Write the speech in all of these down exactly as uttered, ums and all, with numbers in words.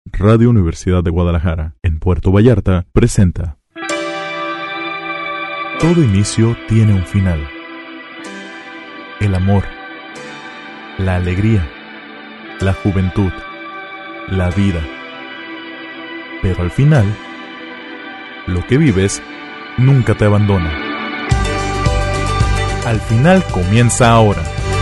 Radio Universidad de Guadalajara, en Puerto Vallarta, presenta. Todo inicio tiene un final. El amor, la alegría, la juventud, la vida. Pero al final, lo que vives nunca te abandona. Al final comienza ahora.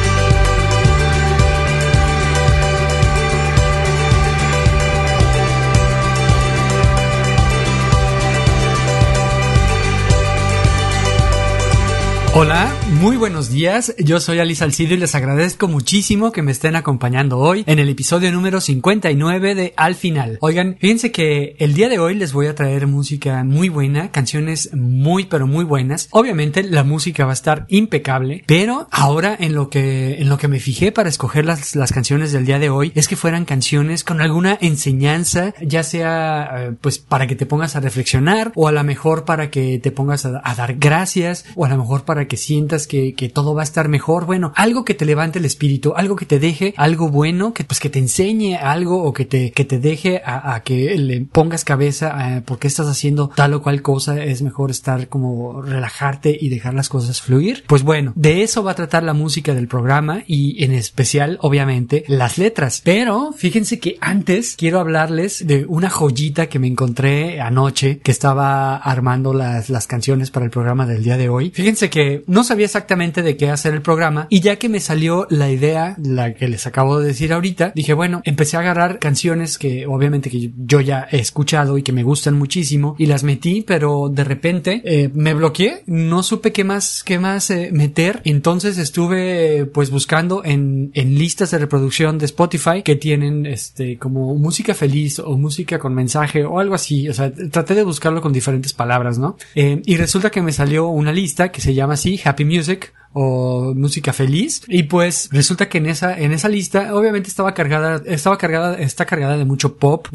Hola, muy buenos días, yo soy Ali Salcido y les agradezco muchísimo que me estén acompañando hoy en el episodio número cincuenta y nueve de Al Final. Oigan, fíjense que el día de hoy les voy a traer música muy buena, canciones muy pero muy buenas. Obviamente la música va a estar impecable, pero ahora en lo que en lo que me fijé para escoger las, las canciones del día de hoy es que fueran canciones con alguna enseñanza, ya sea eh, pues para que te pongas a reflexionar o a lo mejor para que te pongas a, a dar gracias o a lo mejor para que sientas que, que todo va a estar mejor. Bueno, algo que te levante el espíritu, algo que te deje algo bueno, que pues que te enseñe algo o que te, que te deje a, a que le pongas cabeza a por qué estás haciendo tal o cual cosa. Es mejor estar como relajarte y dejar las cosas fluir. Pues bueno, de eso va a tratar la música del programa y en especial, obviamente, las letras. Pero fíjense que antes quiero hablarles de una joyita que me encontré anoche que estaba armando las, las canciones para el programa del día de hoy. Fíjense que no sabía exactamente de qué hacer el programa y ya que me salió la idea, la que les acabo de decir ahorita, dije bueno, empecé a agarrar canciones que obviamente que yo ya he escuchado y que me gustan muchísimo y las metí, pero de repente eh, me bloqueé, no supe qué más qué más eh, meter, entonces estuve eh, pues buscando en, en listas de reproducción de Spotify que tienen este como música feliz o música con mensaje o algo así, o sea, traté de buscarlo con diferentes palabras, ¿no? Eh, y resulta que me salió una lista que se llama así Happy Music o música feliz y pues resulta que en esa en esa lista obviamente estaba cargada estaba cargada está cargada de mucho pop,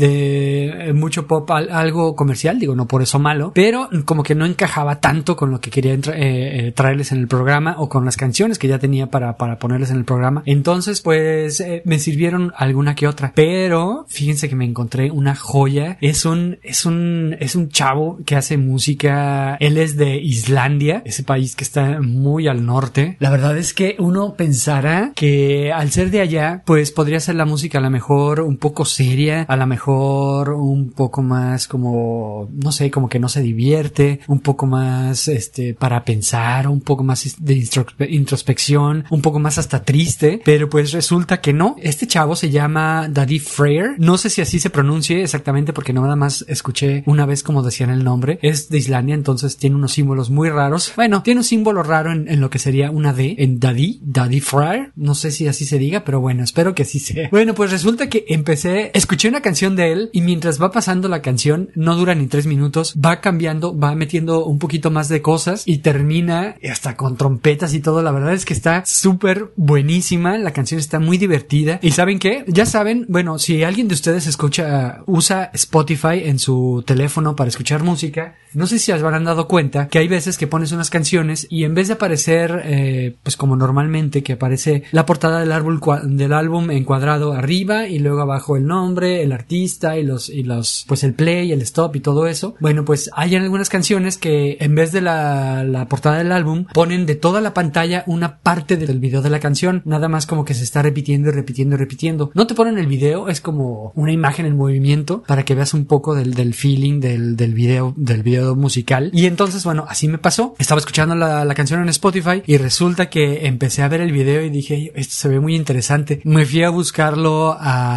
de mucho pop al, algo comercial, digo, no por eso malo, pero como que no encajaba tanto con lo que quería tra- eh, eh, traerles en el programa o con las canciones que ya tenía para para ponerles en el programa. Entonces pues eh, me sirvieron alguna que otra, pero fíjense que me encontré una joya. Es un es un es un chavo que hace música, él es de Islandia, ese país que está muy al norte. La verdad es que uno pensará que al ser de allá, pues podría ser la música a lo mejor un poco seria, a lo mejor un poco más como, no sé, como que no se divierte, un poco más este para pensar, un poco más de introspe- introspección, un poco más hasta triste, pero pues resulta que no. Este chavo se llama Daði Freyr, no sé si así se pronuncie exactamente porque no nada más escuché una vez como decían el nombre. Es de Islandia, entonces tiene unos símbolos muy raros. Bueno, tiene un símbolo raro en, en lo que sería una D en Daði, Daði Freyr, no sé si así se diga, pero bueno, espero que así sea. Bueno, pues resulta que empecé, escuché una canción de él y mientras va pasando la canción, no dura ni tres minutos, va cambiando, va metiendo un poquito más de cosas y termina hasta con trompetas y todo. La verdad es que está súper buenísima, la canción está muy divertida y ¿saben qué? Ya saben, bueno, si alguien de ustedes escucha, usa Spotify en su teléfono para escuchar música, no sé si se habrán dado cuenta que hay veces que pones unas canciones y en vez de aparecer eh, pues como normalmente que aparece la portada del álbum del álbum encuadrado arriba y luego abajo el nombre, el artista y los y los pues el play, el stop y todo eso. Bueno, pues hay algunas canciones que en vez de la, la portada del álbum ponen de toda la pantalla una parte del video de la canción, nada más como que se está repitiendo y repitiendo y repitiendo. No te ponen el video, es como una imagen en movimiento para que veas un poco del, del feeling del, del video del video musical. Y entonces bueno, así me pasó, estaba escuchando la, la canción en Spotify y resulta que empecé a ver el video y dije, esto se ve muy interesante. Me fui a buscarlo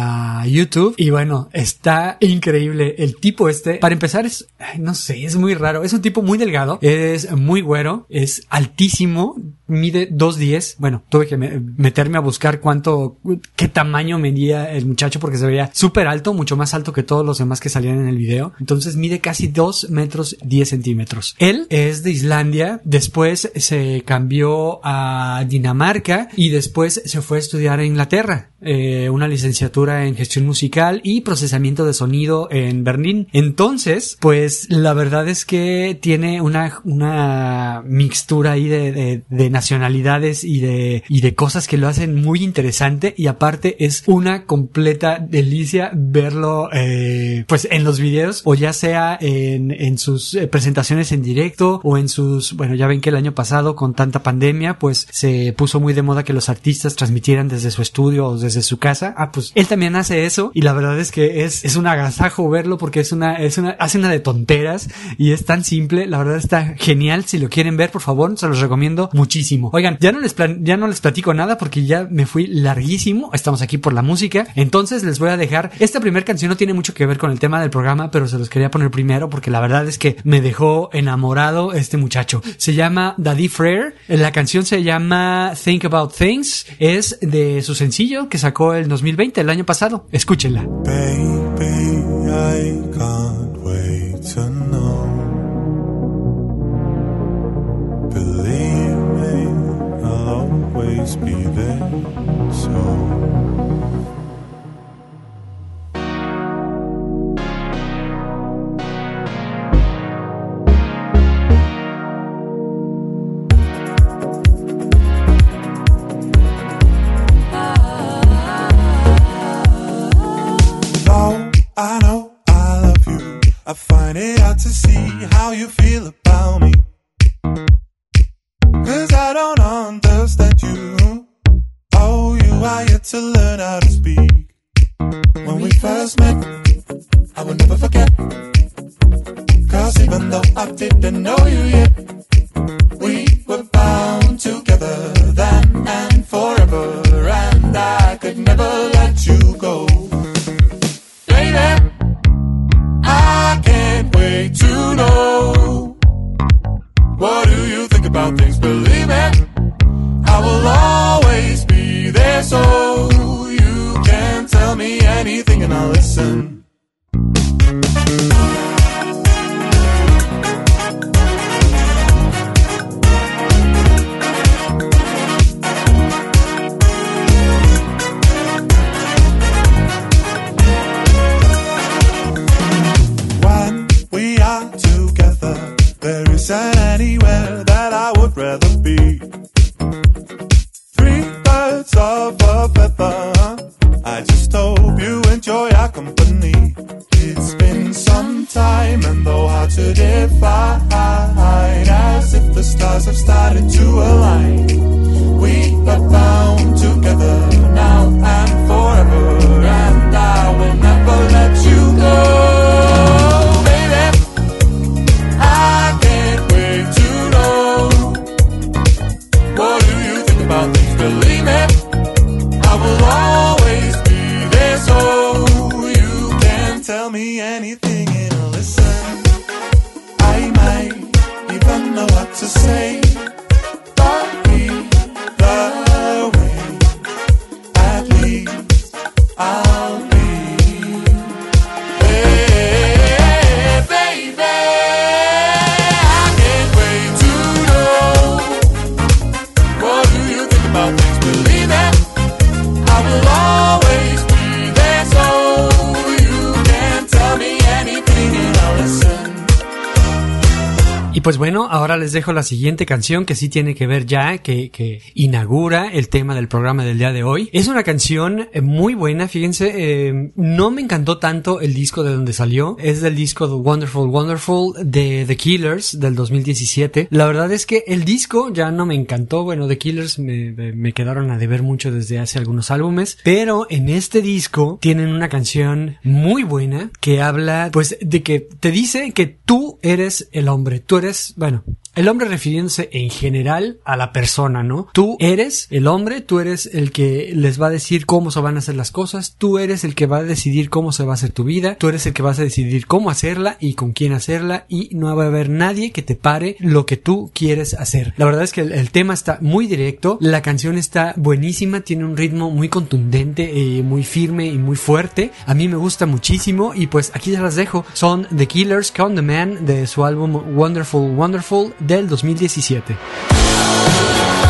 a YouTube y bueno, está increíble. El tipo este, para empezar es, no sé, es muy raro. Es un tipo muy delgado, es muy güero, es altísimo, mide dos diez. Bueno, tuve que me- meterme a buscar cuánto, qué tamaño medía el muchacho porque se veía súper alto, mucho más alto que todos los demás que salían en el video. Entonces mide casi dos metros diez centímetros. Él es de Islandia, después se cambió volvió a Dinamarca y después se fue a estudiar a Inglaterra, eh, una licenciatura en gestión musical y procesamiento de sonido en Berlín. Entonces, pues la verdad es que tiene una, una mixtura ahí de, de, de nacionalidades y de, y de cosas que lo hacen muy interesante, y aparte es una completa delicia verlo, eh, pues en los videos, o ya sea en, en sus presentaciones en directo o en sus, bueno, ya ven que el año pasado con tanta pandemia pues se puso muy de moda que los artistas transmitieran desde su estudio o desde su casa. Ah, pues él también hace eso, y la verdad es que es, es un agasajo verlo, porque es una, es una, hace una de tonteras y es tan simple. La verdad está genial. Si lo quieren ver, por favor, se los recomiendo muchísimo. Oigan, ya no les plan, ya no les platico nada porque ya me fui larguísimo. Estamos aquí por la música, entonces les voy a dejar. Esta primera canción no tiene mucho que ver con el tema del programa, pero se los quería poner primero porque la verdad es que me dejó enamorado este muchacho. Se llama David Frere. La canción se llama Think About Things. Es de su sencillo que sacó el dos mil veinte, el año pasado. Escúchenla. Baby, I can't wait to know. Believe me, I'll always be there. So I know I love you. I find it hard to see how you feel about me, 'cause I don't understand you. Oh, you are yet to learn how to speak. When we first met, I will never forget, 'cause even though I didn't know you yet, we were bound together then and forever, and I could never let you go. I can't wait to know. What do you think about things? Believe it, I will always be there, so you can tell me anything and I'll listen. Isn't anywhere that I would rather be. Three birds of a feather. I just hope you enjoy our company. It's been some time and though hard to define, as if the stars have started to align. We are bound together now and forever, and I will never let you go. Believe me, I will always be there, so you can tell me anything and I'll listen. I might even know what to say, but either way, at least I'll be there, baby. I can't wait to know. What do you think about things? Believe it, I will always be there, so you can tell me anything and I'll listen. Y pues bueno, ahora les dejo la siguiente canción que sí tiene que ver ya, que, que inaugura el tema del programa del día de hoy. Es una canción muy buena, fíjense, eh, no me encantó tanto el disco de donde salió. Es del disco The Wonderful Wonderful de The Killers del dos mil diecisiete. La verdad es que el disco ya no me encantó. Bueno, The Killers me, me quedaron a deber mucho desde hace algunos álbumes, pero en este disco tienen una canción muy buena que habla pues de que te dice que tú eres el hombre, tú eres bueno, el hombre refiriéndose en general a la persona, ¿no? Tú eres el hombre, tú eres el que les va a decir cómo se van a hacer las cosas, tú eres el que va a decidir cómo se va a hacer tu vida, tú eres el que vas a decidir cómo hacerla y con quién hacerla, y no va a haber nadie que te pare lo que tú quieres hacer. La verdad es que el, el tema está muy directo, la canción está buenísima, tiene un ritmo muy contundente, eh, muy firme y muy fuerte. A mí me gusta muchísimo y pues aquí ya las dejo. Son The Killers, Count the Man, de su álbum Wonderful Wonderful del dos mil diecisiete.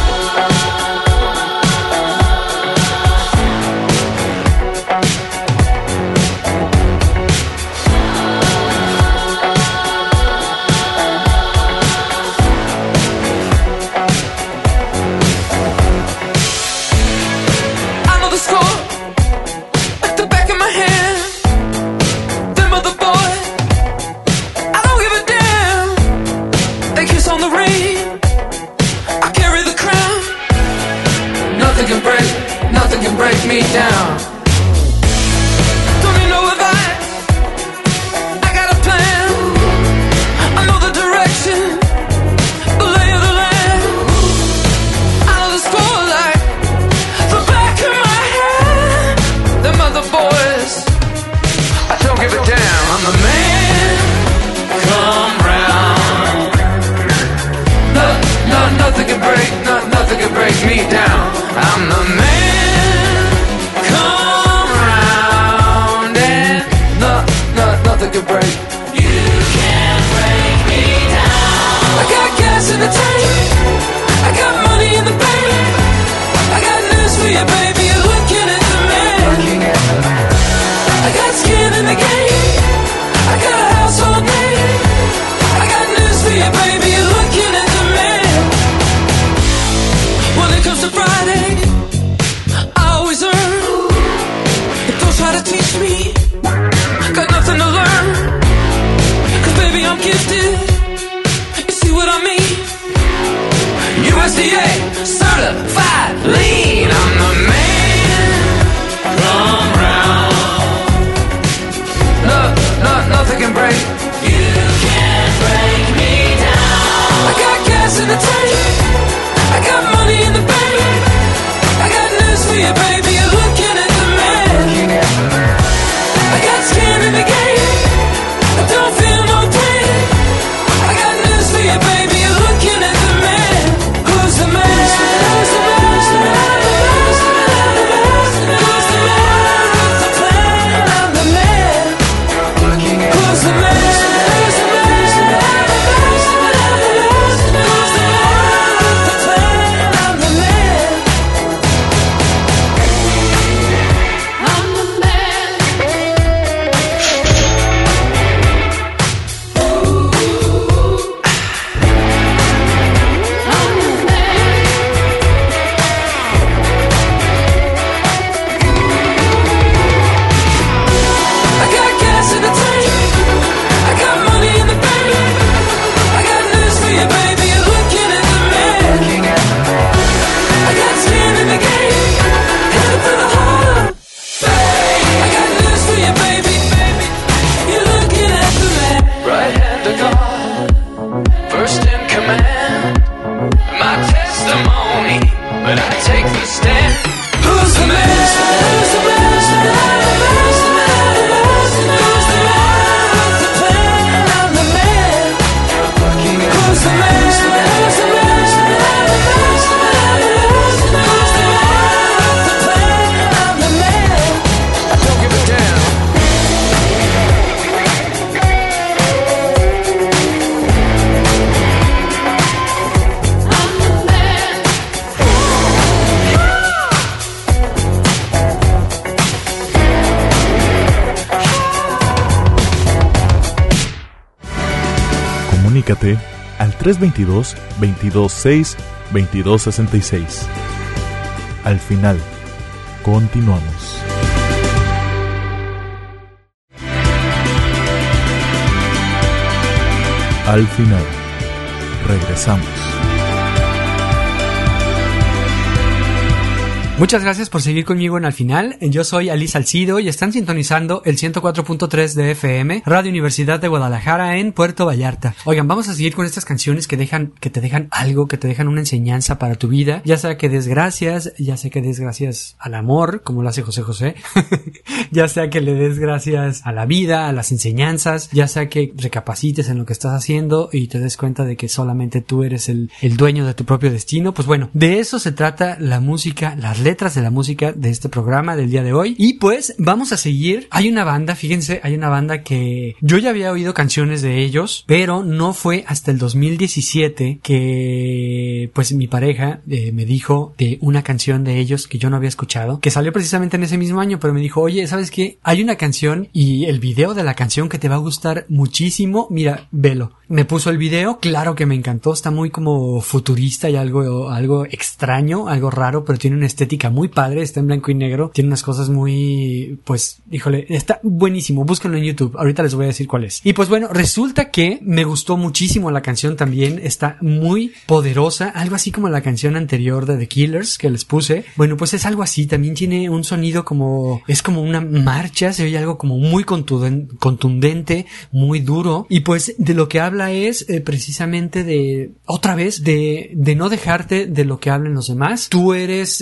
me down. I'm the man. Come round and no, no, nothing can break. You can't break me down. I got gas in the tank. I got money in the bank. I got news for you, baby. You're looking at the man. I got skin in the game. I got a household name. I got news for you, baby. You're looking at the man. When it comes to Friday, I always earn. But don't try to teach me. Got nothing to learn. Cause baby, I'm gifted. You see what I mean? U S D A certified lean. I'm the man. Come round. No, no, nothing can break. You can't break me down. I got gas in the tank. I got money in the bank. I got news for you, baby. You're looking at the man. I got skin in the game. I don't feel no pain. I got news for you, baby. You're looking at the man. Who's the man? Who's the man? Who's the man? Who's the man? Who's the man with the plan? I'm the man. Who's the man? Who's the man? Who's the man? Who's the man with the plan? I'm the man. I'm the man. I got gas in the tank. I got money in the bank. I got news for you, baby. You're looking at the man. I got skin in the game. Headed for the heart. I got news for you, baby. Baby, you're looking at the man. Right hand of God, first in command. My testimony, but I take the stand. Who's the man? Who's the man? Who's the man? Who's the man? Who's the man with the plan? I'm the man. Who's the man? Who's the man? Who's the man? Who's the man? Who's the man with the plan? I'm the man. I don't give a damn. I'm the man. Comunícate al tres dos dos, veintidós seis, veintidós sesenta y seis. Al final, continuamos. Al final, regresamos. Muchas gracias por seguir conmigo en Al Final. Yo soy Ali Salcido y están sintonizando el ciento cuatro punto tres de F M, Radio Universidad de Guadalajara en Puerto Vallarta. Oigan, vamos a seguir con estas canciones que dejan, que te dejan algo, que te dejan una enseñanza para tu vida, ya sea que des gracias, ya sea que des gracias al amor, como lo hace José José, ya sea que le des gracias a la vida, a las enseñanzas, ya sea que recapacites en lo que estás haciendo y te des cuenta de que solamente tú eres el, el dueño de tu propio destino. Pues bueno, de eso se trata la música, las letras de la música de este programa del día de hoy. Y pues vamos a seguir. Hay una banda, fíjense, hay una banda que yo ya había oído canciones de ellos, pero no fue hasta el dos mil diecisiete que pues mi pareja eh, me dijo de una canción de ellos que yo no había escuchado, que salió precisamente en ese mismo año, pero me dijo, oye, ¿sabes qué? Hay una canción y el video de la canción que te va a gustar muchísimo, mira, velo. Me puso el video, claro que me encantó, está muy como futurista y algo, algo extraño, algo raro, pero tiene una estética muy padre, está en blanco y negro, tiene unas cosas muy, pues, híjole, está buenísimo, búsquenlo en YouTube, ahorita les voy a decir cuál es. Y pues bueno, resulta que me gustó muchísimo la canción también, está muy poderosa, algo así como la canción anterior de The Killers que les puse, bueno, pues es algo así, también tiene un sonido como, es como una marcha, se oye algo como muy contundente, contundente muy duro, y pues de lo que habla es eh, precisamente de, otra vez, de, de no dejarte de lo que hablen los demás, tú eres, eh, tú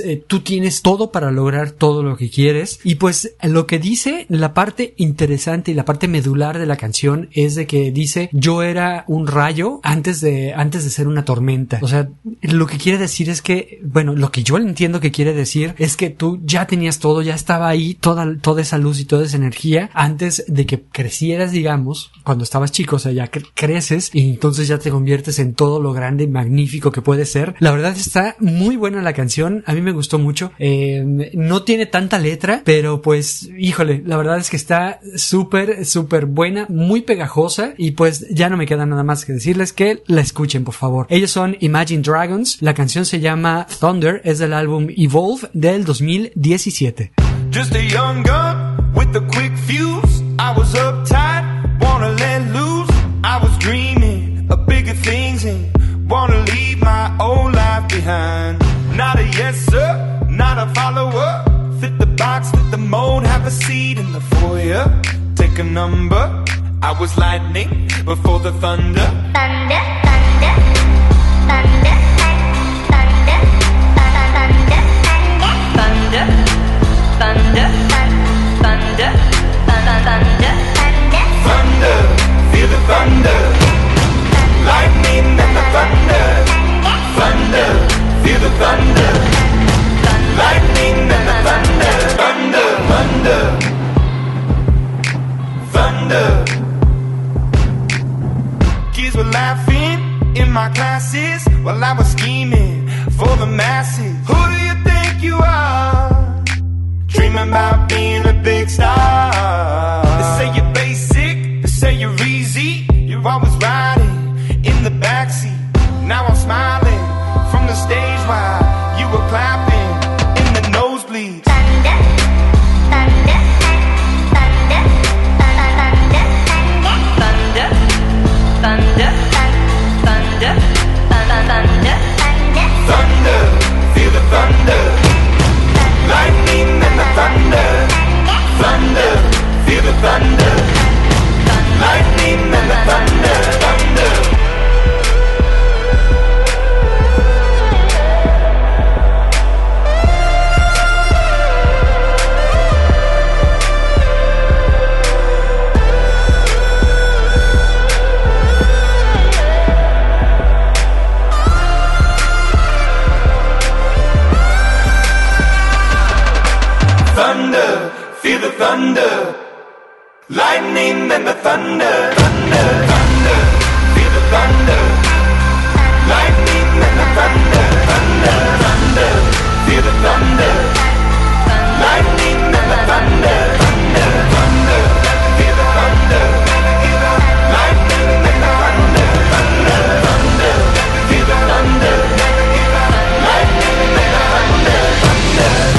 tienes todo para lograr todo lo que quieres. Y pues lo que dice, la parte interesante y la parte medular de la canción es de que dice, yo era un rayo antes de, antes de ser una tormenta. O sea, lo que quiere decir es que, bueno, lo que yo entiendo que quiere decir es que tú ya tenías todo, ya estaba ahí toda, toda esa luz y toda esa energía antes de que crecieras, digamos, cuando estabas chico. O sea, ya cre- creces y entonces ya te conviertes en todo lo grande y magnífico que puede ser. La verdad está muy buena la canción, a mí me gustó mucho. Eh, no tiene tanta letra, pero pues, híjole, la verdad es que está súper, súper buena, muy pegajosa, y pues ya no me queda nada más que decirles que la escuchen, por favor. Ellos son Imagine Dragons, la canción se llama Thunder, es del álbum Evolve del dos mil diecisiete. Just a young gun with a quick fuse. I was uptight, wanna let loose. I was dreaming of bigger things and wanna leave my old life behind. Not a yes sir, not a follower. Fit the box, fit the mold, have a seat in the foyer. Take a number. I was lightning before the thunder. Thunder, thunder, thunder, thunder, thunder, thunder, thunder, thunder, thunder, Thunder, feel the thunder. Lightning and the thunder. Thunder, feel the thunder. Lightning and the thunder. Thunder, thunder, thunder. Kids were laughing in my classes while I was scheming for the masses. Who do you think you are? Dreaming about being a big star. They say you're basic, they say you're easy. You're always riding in the backseat. Now I'm smiling from the stage while you were clapping in the nosebleeds. thunder, thunder, thunder, thunder, Thunder, thunder, thunder, thunder, Thunder, feel the thunder. Lightning and the thunder. Thunder, feel the thunder. Lightning and the thunder. Thunder. Thunder, feel the thunder. Lightning and the thunder. Thunder, thunder, feel the thunder. Lightning and the thunder. Thunder, thunder, feel the thunder. Lightning and the thunder. Thunder, thunder, feel the thunder. Lightning and the thunder. Thunder, thunder, feel the thunder. Lightning and the thunder. Thunder.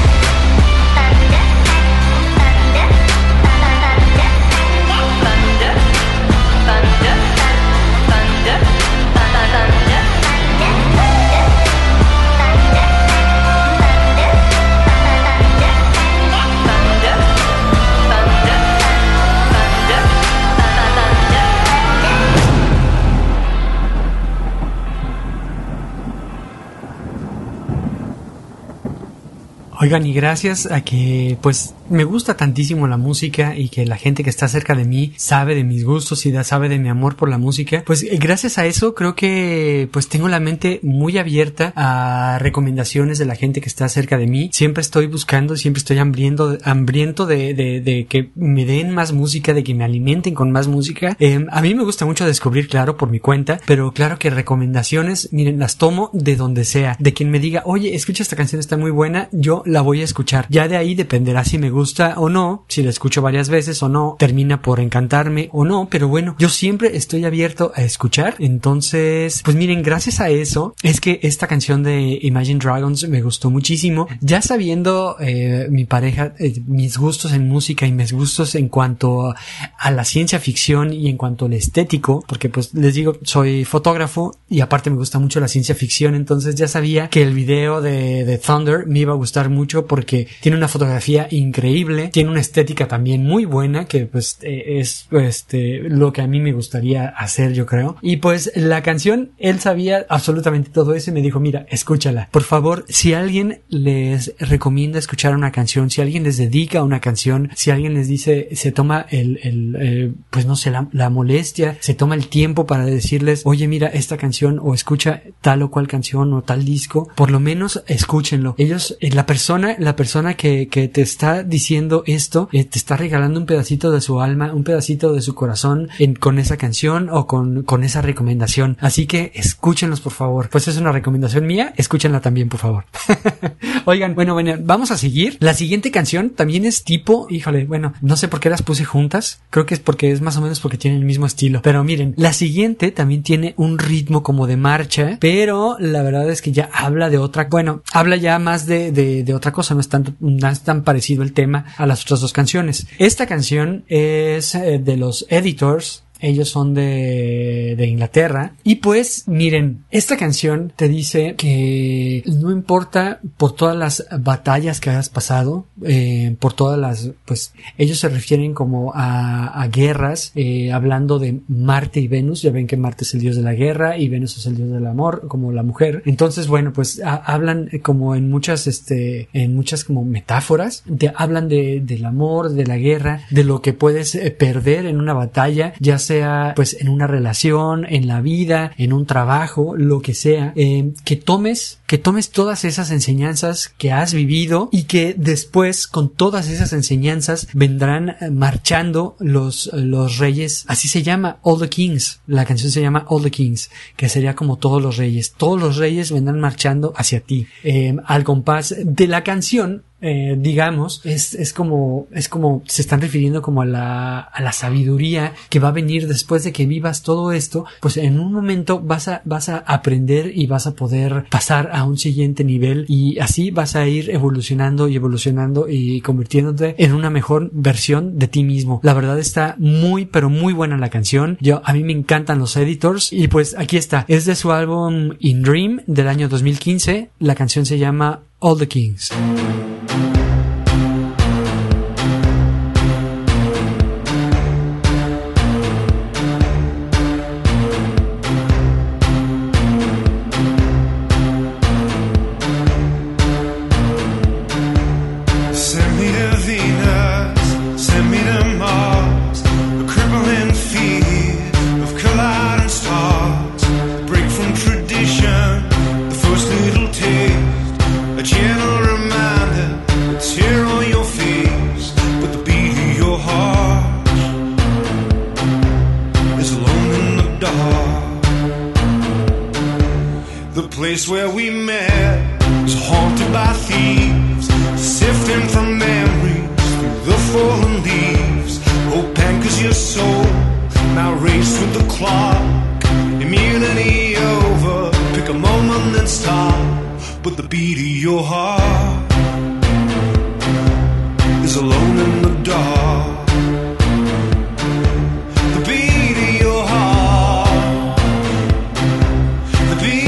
Oigan, y gracias a que pues me gusta tantísimo la música y que la gente que está cerca de mí sabe de mis gustos y da, sabe de mi amor por la música, pues gracias a eso creo que pues tengo la mente muy abierta a recomendaciones de la gente que está cerca de mí. Siempre estoy buscando, siempre estoy hambriento, hambriento de, de, de que me den más música, de que me alimenten con más música. Eh, a mí me gusta mucho descubrir, claro, por mi cuenta, pero claro que recomendaciones, miren, las tomo de donde sea, de quien me diga, oye, escucha esta canción, está muy buena, yo la voy a escuchar. Ya de ahí dependerá si me gusta o no, si la escucho varias veces o no, termina por encantarme o no, pero bueno, yo siempre estoy abierto a escuchar. Entonces, pues miren, gracias a eso es que esta canción de Imagine Dragons me gustó muchísimo. Ya sabiendo eh, mi pareja, eh, mis gustos en música y mis gustos en cuanto a, a la ciencia ficción y en cuanto al estético, porque pues les digo, soy fotógrafo y aparte me gusta mucho la ciencia ficción, entonces ya sabía que el video de, de Thunder me iba a gustar mucho mucho porque tiene una fotografía increíble, tiene una estética también muy buena, que pues eh, es este lo que a mí me gustaría hacer, yo creo. Y pues la canción, él sabía absolutamente todo eso y me dijo, mira, escúchala. Por favor, si alguien les recomienda escuchar una canción, si alguien les dedica una canción, si alguien les dice, se toma el, el eh, pues no sé, la, la molestia, se toma el tiempo para decirles, oye, mira esta canción o escucha tal o cual canción o tal disco, por lo menos escúchenlo. Ellos, eh, la persona, la persona que, que te está diciendo esto, eh, te está regalando un pedacito de su alma, un pedacito de su corazón en, con esa canción o con, con esa recomendación. Así que escúchenlos, por favor. Pues es una recomendación mía, escúchenla también, por favor. Oigan, bueno, bueno, vamos a seguir. La siguiente canción también es tipo, híjole, bueno, no sé por qué las puse juntas. Creo que es porque es más o menos porque tienen el mismo estilo. Pero miren, la siguiente también tiene un ritmo como de marcha, pero la verdad es que ya habla de otra, bueno, habla ya más de, de, de otra cosa, no es tan, no es tan parecido el tema a las otras dos canciones. Esta canción es eh, de los Editors. Ellos son de, de Inglaterra. Y pues, miren, esta canción te dice que no importa por todas las batallas que hayas pasado, eh, por todas las, pues, ellos se refieren como a, a guerras, eh, hablando de Marte y Venus. Ya ven que Marte es el dios de la guerra y Venus es el dios del amor, como la mujer. Entonces, bueno, pues, a, hablan como en muchas, este, en muchas como metáforas, de, hablan de, del amor, de la guerra, de lo que puedes eh, perder en una batalla, ya sea sea pues en una relación, en la vida, en un trabajo, lo que sea, eh, que tomes, que tomes todas esas enseñanzas que has vivido y que después con todas esas enseñanzas vendrán marchando los, los reyes. Así se llama, All the Kings. La canción se llama All the Kings, que sería como todos los reyes. Todos los reyes vendrán marchando hacia ti. Eh, al compás de la canción, Eh, digamos, es, es como, es como, se están refiriendo como a la, a la sabiduría que va a venir después de que vivas todo esto, pues en un momento vas a, vas a aprender y vas a poder pasar a un siguiente nivel y así vas a ir evolucionando y evolucionando y convirtiéndote en una mejor versión de ti mismo. La verdad está muy, pero muy buena la canción. Yo, a mí me encantan los Editors y pues aquí está. Es de su álbum In Dream del año dos mil quince. La canción se llama All the Kings. Where we met was haunted by thieves, sifting from memories through the fallen leaves. Oh, Pancreas, your soul now race with the clock. Immunity over, pick a moment and stop. But the beat of your heart is alone in the dark. The beat of your heart, the beat.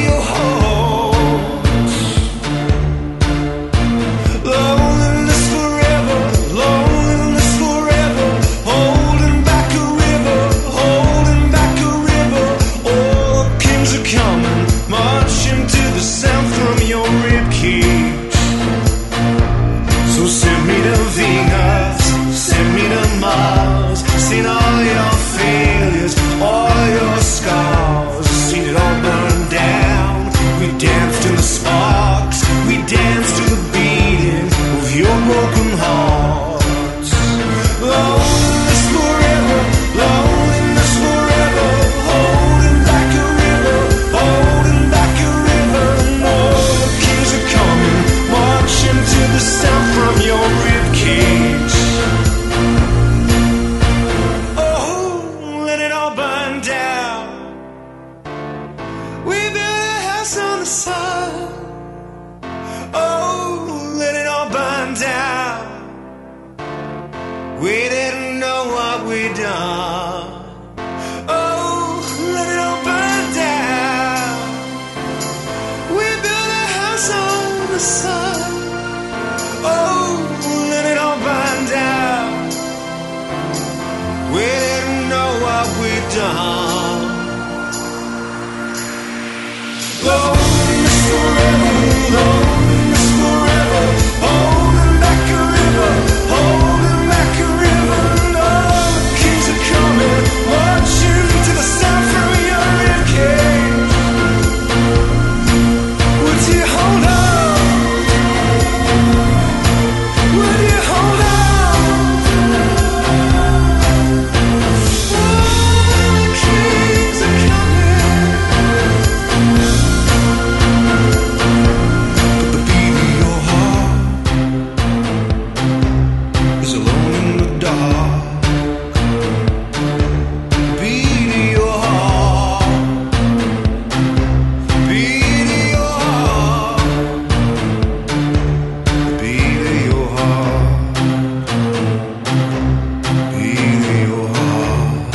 Seen all your failures, all your scars, seen it all burn down. We danced in the sparks, we danced to the beating of your broken hearts. Loneliness forever, loneliness forever, holding back a river, holding back a river. And all the kings are coming, marching to the sound from your ribcage. We didn't know what we'd done. Oh, let it all burn down. We built a house on the sun. done. Loneliness forever, loneliness forever, holding back a river, holding back a river. No, kings are coming, march you to the south from your ribcage. Would you hold on? Would you hold on? Oh, kings are coming. But the beat of your heart is alone in the dark. Beat of your heart, beat of your heart, beat of your heart, beat of your heart.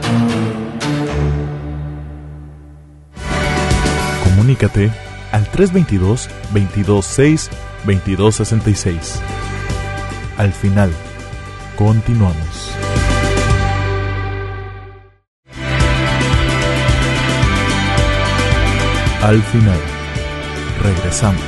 Comunícate al tres dos dos, veintidós seis, veintidós sesenta y seis. Al final, continuamos. Al final, regresamos.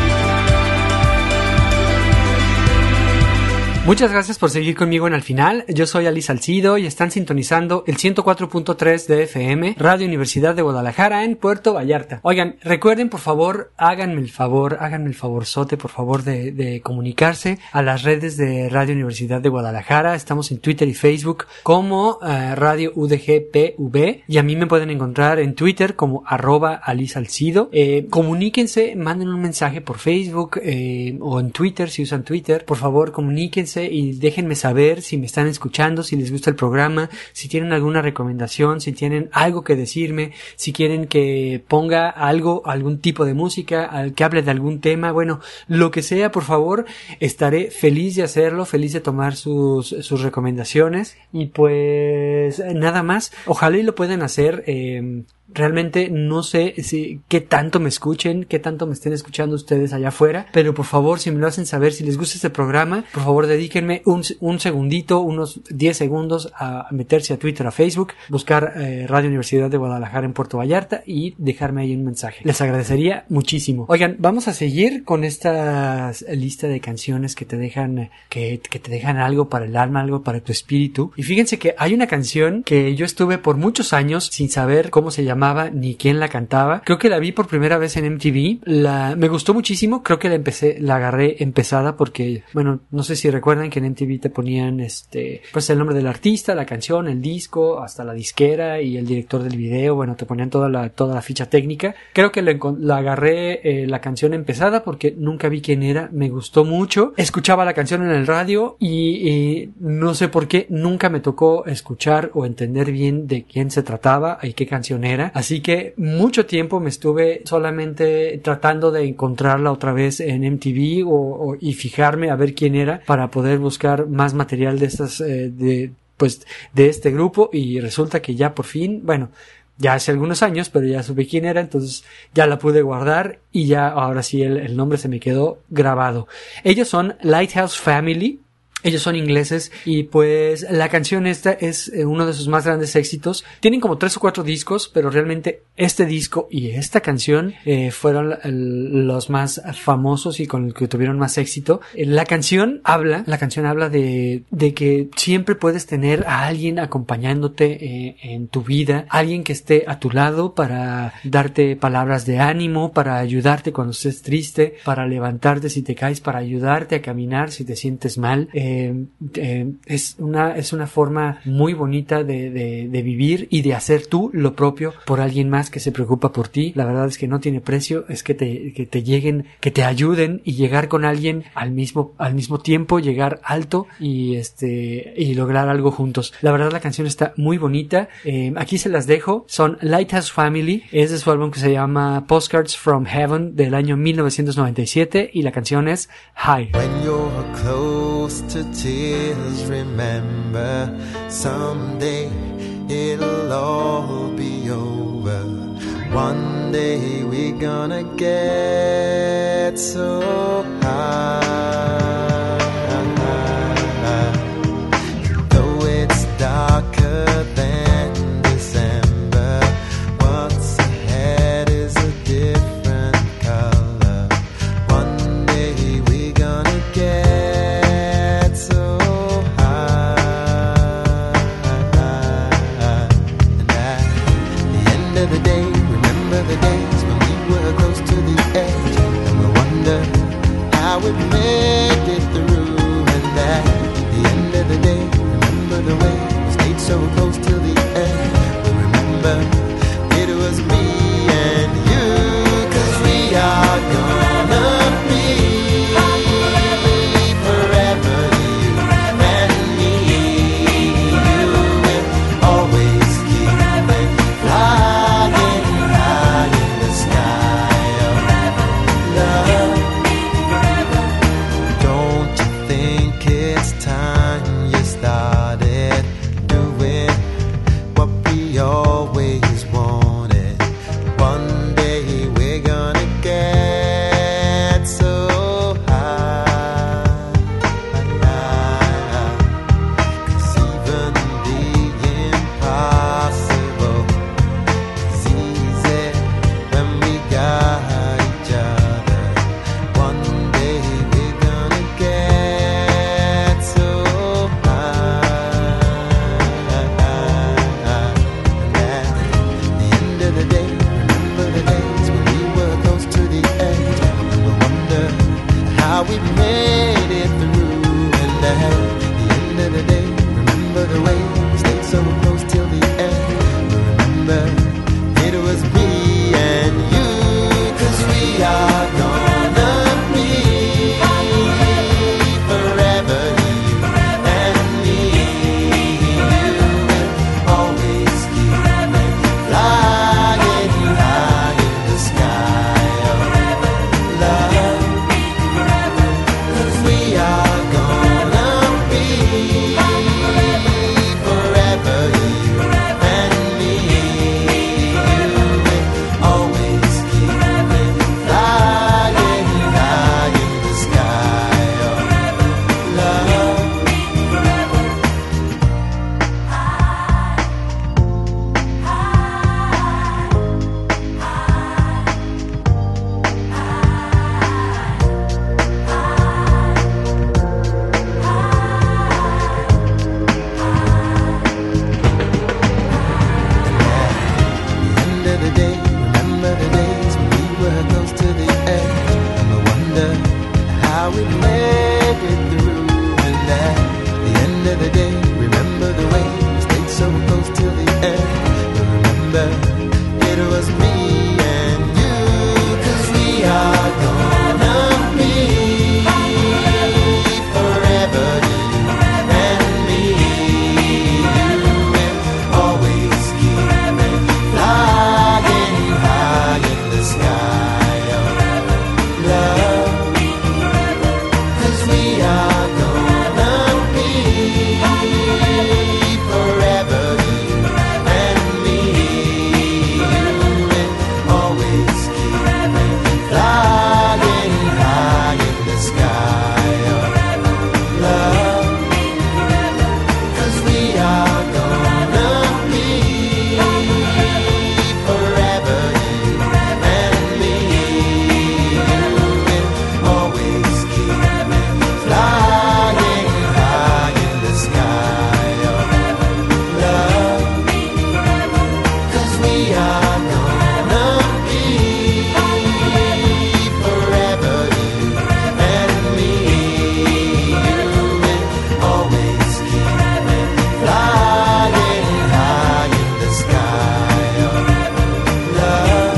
Muchas gracias por seguir conmigo en Al Final. Yo soy Ali Salcido y están sintonizando el ciento cuatro punto tres de F M, Radio Universidad de Guadalajara en Puerto Vallarta. Oigan, recuerden por favor, háganme el favor, háganme el favorzote por favor de, de comunicarse a las redes de Radio Universidad de Guadalajara. Estamos en Twitter y Facebook como uh, Radio U D G P V y a mí me pueden encontrar en Twitter como arroba Ali Salcido. Eh, comuníquense, manden un mensaje por Facebook eh, o en Twitter si usan Twitter. Por favor, comuníquense y déjenme saber si me están escuchando, si les gusta el programa, si tienen alguna recomendación, si tienen algo que decirme, si quieren que ponga algo, algún tipo de música, al que hable de algún tema, bueno, lo que sea, por favor, estaré feliz de hacerlo, feliz de tomar sus, sus recomendaciones y pues nada más, ojalá y lo puedan hacer. eh, Realmente no sé si qué tanto me escuchen, qué tanto me estén escuchando ustedes allá afuera, pero por favor, si me lo hacen saber, si les gusta este programa, por favor dedíquenme un, un segundito, unos diez segundos a meterse a Twitter, a Facebook, buscar eh, Radio Universidad de Guadalajara en Puerto Vallarta y dejarme ahí un mensaje. Les agradecería muchísimo. Oigan, vamos a seguir con esta lista de canciones que te dejan, que, que te dejan algo para el alma, algo para tu espíritu. Y fíjense que hay una canción que yo estuve por muchos años sin saber cómo se llama ni quién la cantaba. Creo que la vi por primera vez en M T V. La, me gustó muchísimo. Creo que la empecé, la agarré empezada porque, bueno, no sé si recuerdan que en M T V te ponían este, pues el nombre del artista, la canción, el disco, hasta la disquera y el director del video. Bueno, te ponían toda la, toda la ficha técnica. Creo que la, la agarré eh, la canción empezada porque nunca vi quién era. Me gustó mucho. Escuchaba la canción en el radio y, y no sé por qué nunca me tocó escuchar o entender bien de quién se trataba y qué canción era. Así que mucho tiempo me estuve solamente tratando de encontrarla otra vez en M T V o, o, y fijarme a ver quién era para poder buscar más material de estas, eh, de, pues, de este grupo y resulta que ya por fin, bueno, ya hace algunos años, pero ya supe quién era, entonces ya la pude guardar y ya ahora sí el, el nombre se me quedó grabado. Ellos son Lighthouse Family. Ellos son ingleses y pues la canción esta es uno de sus más grandes éxitos. Tienen como tres o cuatro discos, pero realmente este disco y esta canción eh, fueron el, los más famosos y con el que tuvieron más éxito. La canción habla, la canción habla de, de que siempre puedes tener a alguien acompañándote eh, en tu vida, alguien que esté a tu lado para darte palabras de ánimo, para ayudarte cuando estés triste, para levantarte si te caes, para ayudarte a caminar si te sientes mal. Eh, Eh, eh, es una es una forma muy bonita de, de, de vivir y de hacer tú lo propio por alguien más que se preocupa por ti. La verdad es que no tiene precio, es que te, que te lleguen, que te ayuden y llegar con alguien al mismo, al mismo tiempo, llegar alto y este, y lograr algo juntos. La verdad la canción está muy bonita. Eh, aquí se las dejo. Son Lighthouse Family. Es de su álbum que se llama Postcards from Heaven del año mil novecientos noventa y siete y la canción es High. When you're close to tears, remember someday it'll all be over. One day we're gonna get so high. Though it's darker than December, so close till the end. But remember, it was me and you, 'cause we are gonna be forever, you and me. You will always keep flying high in the sky of love. Don't you think it's time you started doing what we always wanted? One day we're gonna get so high, 'cause even the impossible is easy when we got each other. One day we're gonna get so high. And at the end of the day, remember the days when we were close to the edge, and we'll wonder how we made it through. And at the end of the day, remember the way we stayed so close till the end. Remember, it was me and you, 'cause we are gonna be forever, you and me. You will always keep flying high in the sky of love. 'Cause we are gonna be forever, you and me. You will always keep flying high in the sky of love. End of the day, remember the days when we were close to the edge, and we wonder how we made it through. And at the end of the day, remember the way we stayed so close till the end. But remember, it was me and you, 'cause we are gonna be forever, you and me. You will always keep flying high in the sky of love. 'Cause we are gonna be forever, you and me. You will always keep flying high in the sky of love. 'Cause we are gonna be forever, you and me. You will always keep flying high in the sky of love. 'Cause we are gonna be forever, you and me. You will always keep flying high in the sky of love.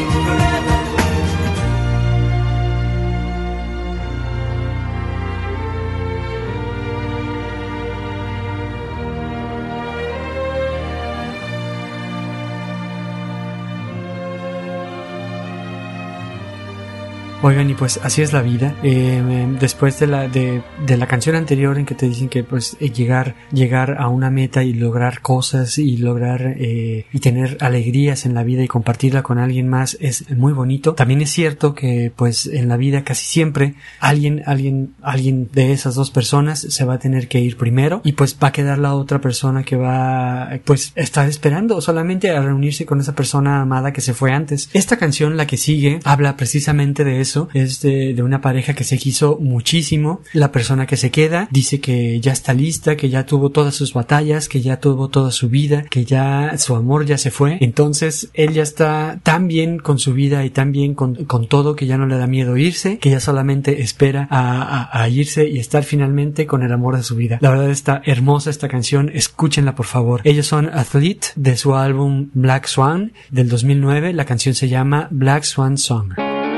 Oigan, y pues así es la vida. Eh, después de la de, de la canción anterior en que te dicen que pues eh, llegar llegar a una meta y lograr cosas y lograr eh, y tener alegrías en la vida y compartirla con alguien más es muy bonito. También es cierto que pues en la vida casi siempre alguien alguien alguien de esas dos personas se va a tener que ir primero y pues va a quedar la otra persona que va pues estar esperando solamente a reunirse con esa persona amada que se fue antes. Esta canción, la que sigue, habla precisamente de eso. eso. Es de, de una pareja que se quiso muchísimo. La persona que se queda dice que ya está lista, que ya tuvo todas sus batallas, que ya tuvo toda su vida, que ya su amor ya se fue. Entonces él ya está tan bien con su vida y tan bien con, con todo que ya no le da miedo irse, que ya solamente espera a, a, a irse y estar finalmente con el amor de su vida. La verdad está hermosa esta canción, escúchenla por favor. Ellos son Athlete de su álbum Black Swan del dos mil nueve. La canción se llama Black Swan Song.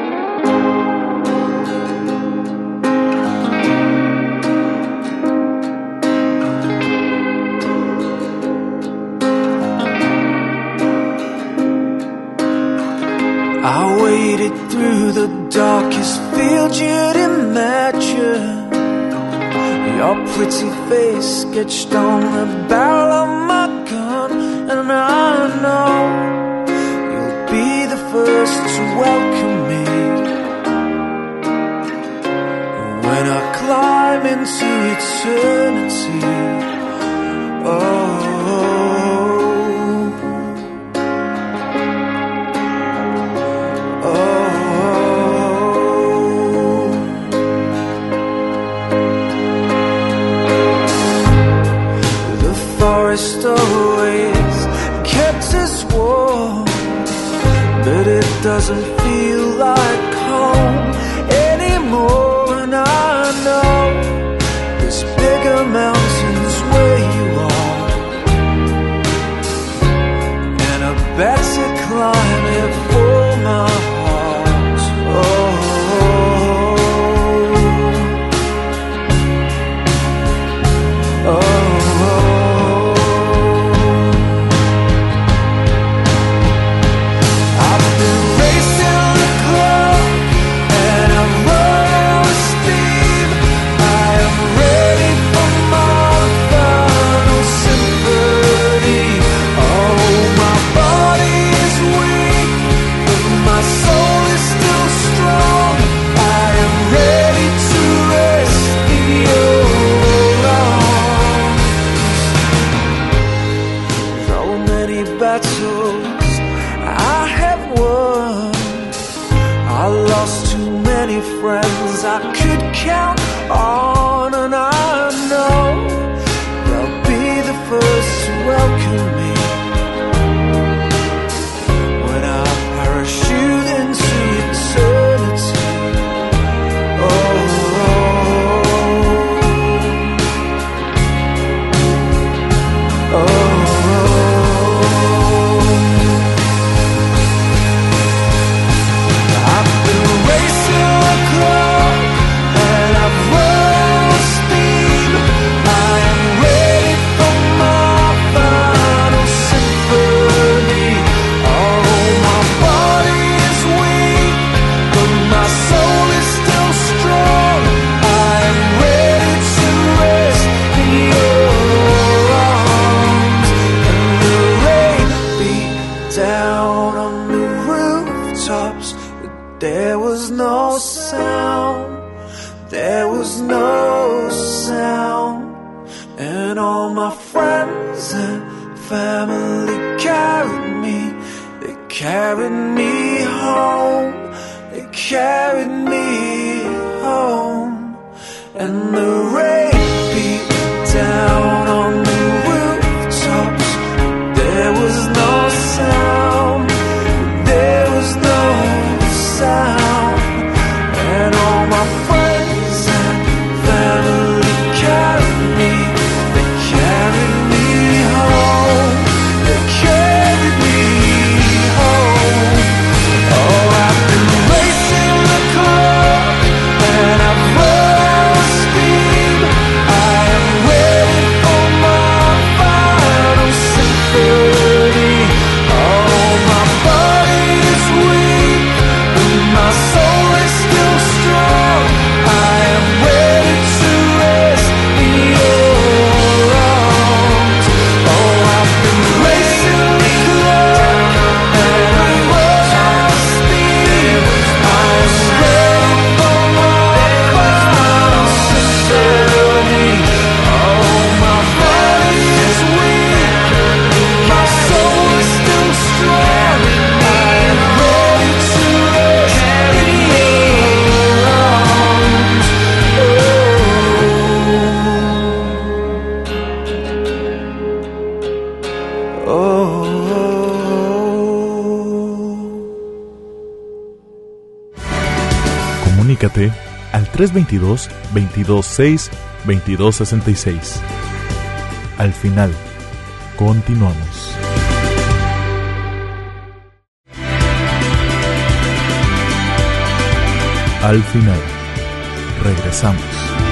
I waded through the darkest field you'd imagine. Your pretty face sketched on the barrel of my gun, and I know you'll be the first to welcome me when I climb into eternity. Oh, forest always kept us warm, but it doesn't feel like home anymore. And I know there's bigger mountains where you are, and a better climate for my heart. Oh, oh. Friends I could count on, and I know they'll be the first to welcome me when I parachute into eternity. Oh, oh, oh. Carried me home, they carried me home, and the rain beat down on the rooftops. There was no sound, there was no sound, and all my friends and family carried me, they carried me home, they carried me. Ready Oh. Comunícate al tres dos dos, veintidós seis, veintidós sesenta y seis. Al final, continuamos. Al final, regresamos.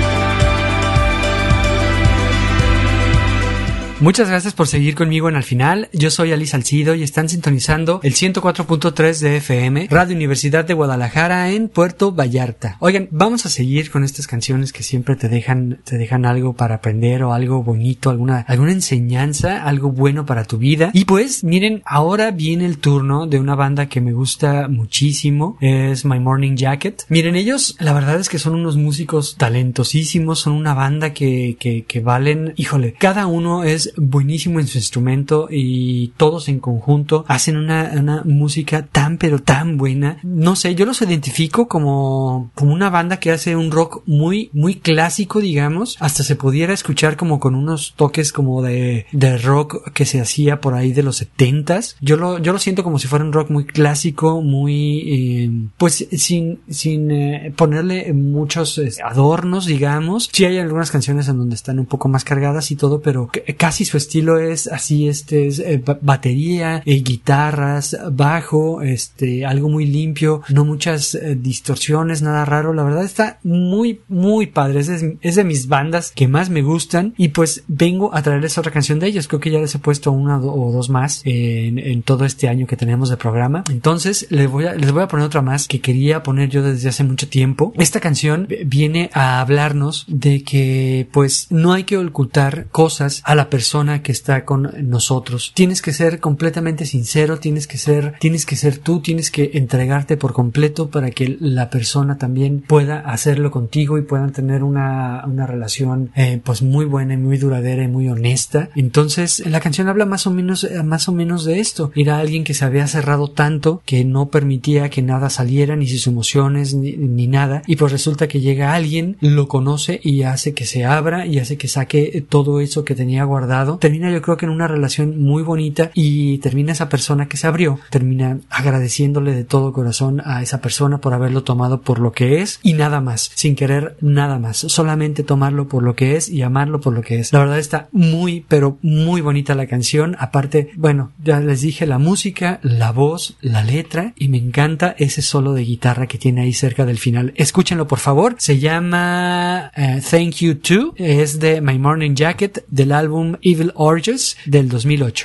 Muchas gracias por seguir conmigo en Al Final. Yo soy Ali Salcido y están sintonizando el ciento cuatro punto tres de F M, Radio Universidad de Guadalajara en Puerto Vallarta. Oigan, vamos a seguir con estas canciones que siempre te dejan, te dejan algo para aprender o algo bonito, alguna, alguna enseñanza, algo bueno para tu vida. Y pues, miren, ahora viene el turno de una banda que me gusta muchísimo, es My Morning Jacket. Miren, ellos, la verdad es que son unos músicos talentosísimos, son una banda que, que, que valen, híjole, cada uno es buenísimo en su instrumento y todos en conjunto hacen una, una música tan pero tan buena. No sé, yo los identifico como, como una banda que hace un rock muy, muy clásico, digamos. Hasta se pudiera escuchar como con unos toques como de, de rock que se hacía por ahí de los setentas. Yo lo, yo lo siento como si fuera un rock muy clásico, muy, eh, pues sin, sin eh, ponerle muchos eh, adornos, digamos. Sí hay algunas canciones en donde están un poco más cargadas y todo, pero casi su estilo es así, este es eh, batería, eh, guitarras, bajo, este algo muy limpio, no muchas eh, distorsiones, nada raro. La verdad está muy muy padre. Es de, es de mis bandas que más me gustan y pues vengo a traerles otra canción de ellos. Creo que ya les he puesto una do, o dos más eh, en, en todo este año que tenemos de programa. Entonces les voy a les voy a poner otra más que quería poner yo desde hace mucho tiempo. Esta canción viene a hablarnos de que pues no hay que ocultar cosas a la persona que está con nosotros. Tienes que ser completamente sincero, tienes que ser, tienes que ser tú, tienes que entregarte por completo para que la persona también pueda hacerlo contigo y puedan tener una, una relación eh, pues muy buena y muy duradera y muy honesta. Entonces la canción habla más o menos, más o menos de esto. Era alguien que se había cerrado tanto que no permitía que nada saliera, ni sus emociones, ni, ni nada. Y pues resulta que llega alguien, lo conoce y hace que se abra y hace que saque todo eso que tenía guardado. Termina yo creo que en una relación muy bonita y termina esa persona que se abrió, termina agradeciéndole de todo corazón a esa persona por haberlo tomado por lo que es y nada más, sin querer nada más, solamente tomarlo por lo que es y amarlo por lo que es. La verdad está muy pero muy bonita la canción. Aparte, bueno, ya les dije, la música, la voz, la letra y me encanta ese solo de guitarra que tiene ahí cerca del final. Escúchenlo por favor. Se llama uh, Thank You Too, es de My Morning Jacket del álbum Evil Orgies del dos mil ocho.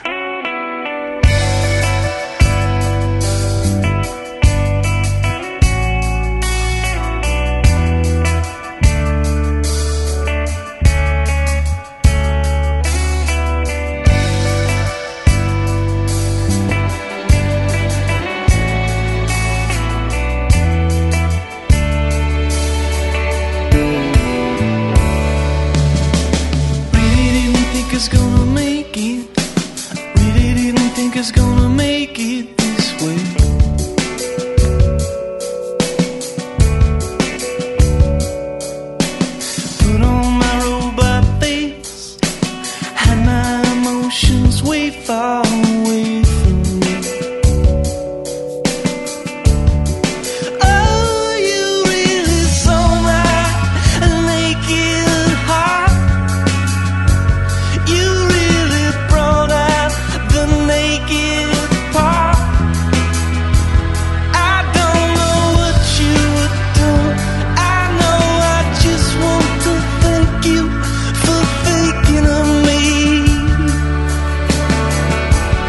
It's gonna make it. Really didn't think it's gonna make it this way. Put on my robot face, had my emotions way far away from me. Oh, you really saw my naked heart. You really brought out the naked part. I don't know what you were doing. I know I just want to thank you for thinking of me.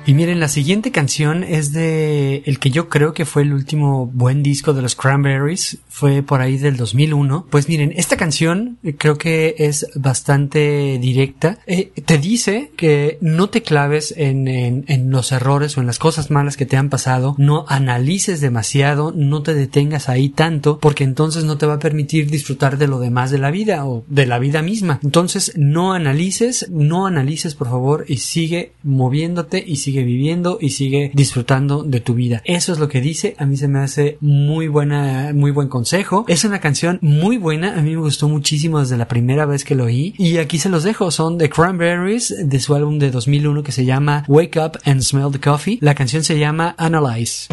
Y miren, la siguiente canción es de el que yo creo que fue el último buen disco de los Cranberries, fue por ahí del dos mil uno. Pues miren, esta canción creo que es bastante directa. Eh, te dice que no te claves en, en, en los errores o en las cosas malas que te han pasado, no analices demasiado, no te detengas ahí tanto, porque entonces no te va a permitir disfrutar de lo demás de la vida o de la vida misma. Entonces no analices, no analices por favor, y sigue moviéndote y sigue viviendo y sigue disfrutando de tu vida. Eso es lo que dice. A mí se me hace muy buena, muy buen consejo. Es una canción muy buena. A mí me gustó muchísimo desde la primera vez que lo oí. Y aquí se los dejo. Son The Cranberries de su álbum de dos mil uno que se llama Wake Up and Smell the Coffee. La canción se llama Analyze.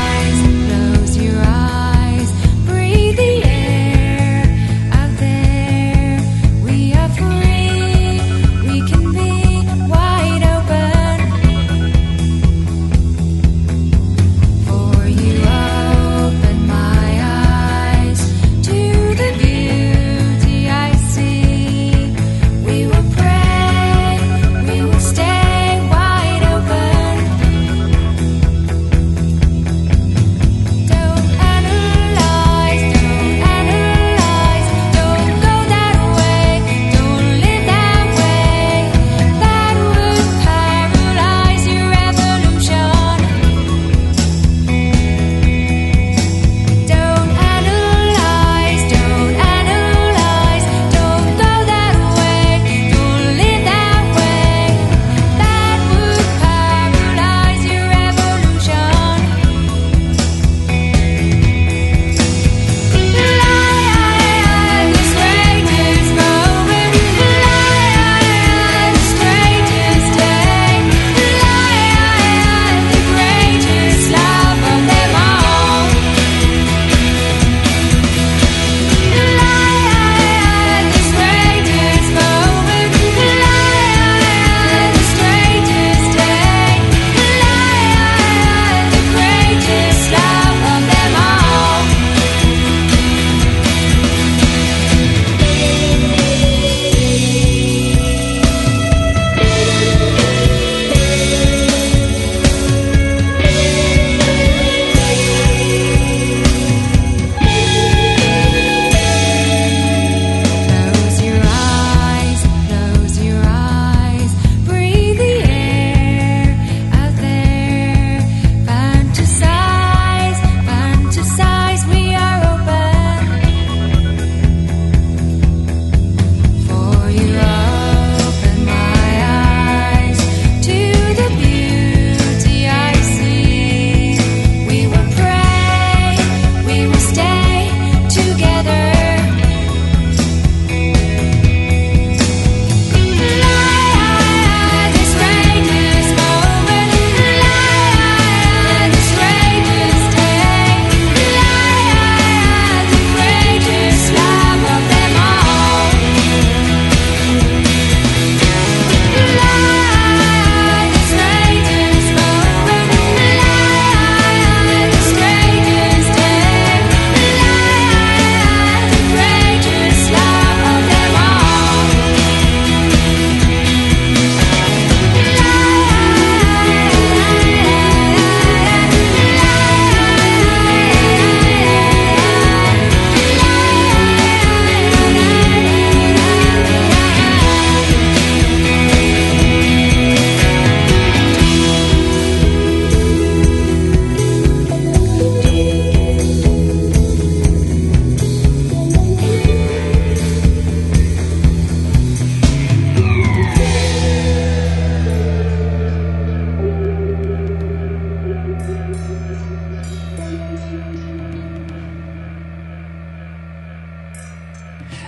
Close your eyes, breathe the air out there.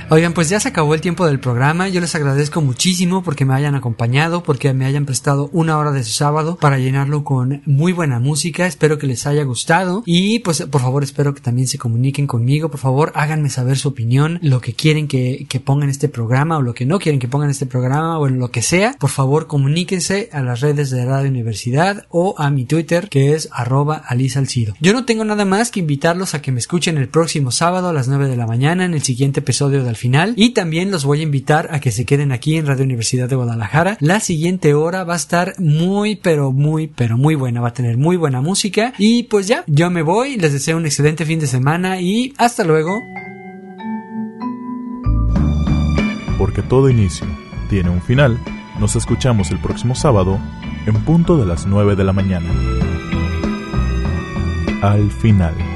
Oigan, pues ya se acabó el tiempo del programa. Yo les agradezco muchísimo porque me hayan acompañado, porque me hayan prestado una hora de su sábado para llenarlo con muy buena música. Espero que les haya gustado y pues por favor espero que también se comuniquen conmigo. Por favor háganme saber su opinión, lo que quieren que, que ponga en este programa o lo que no quieren que ponga en este programa o en lo que sea. Por favor comuníquense a las redes de Radio Universidad o a mi Twitter, que es arroba alisalcido. Yo no tengo nada más que invitarlos a que me escuchen el próximo sábado a las nueve de la mañana en el siguiente episodio de Al Final, y también los voy a invitar a que se queden aquí en Radio Universidad de Guadalajara. La siguiente hora va a estar muy pero muy pero muy buena, va a tener muy buena música. Y pues ya, yo me voy, les deseo un excelente fin de semana y hasta luego. Porque todo inicio tiene un final. Nos escuchamos el próximo sábado en punto de las nueve de la mañana. Al Final.